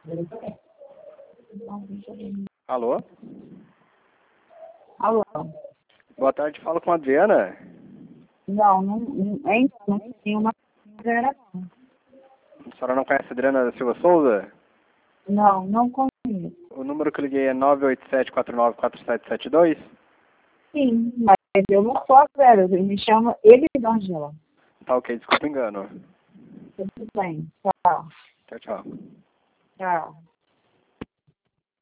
Alô? Alô? Boa tarde, falo com a Adriana. Não tem uma grana. A senhora não conhece a Adriana Silva Souza? Não conheço. O número que eu liguei é 987-494772? Sim, mas eu não sou a Vera, ele me chama Elisângela. Tá ok, desculpa o engano. Tudo bem, tchau. Tchau, tchau. Tchau.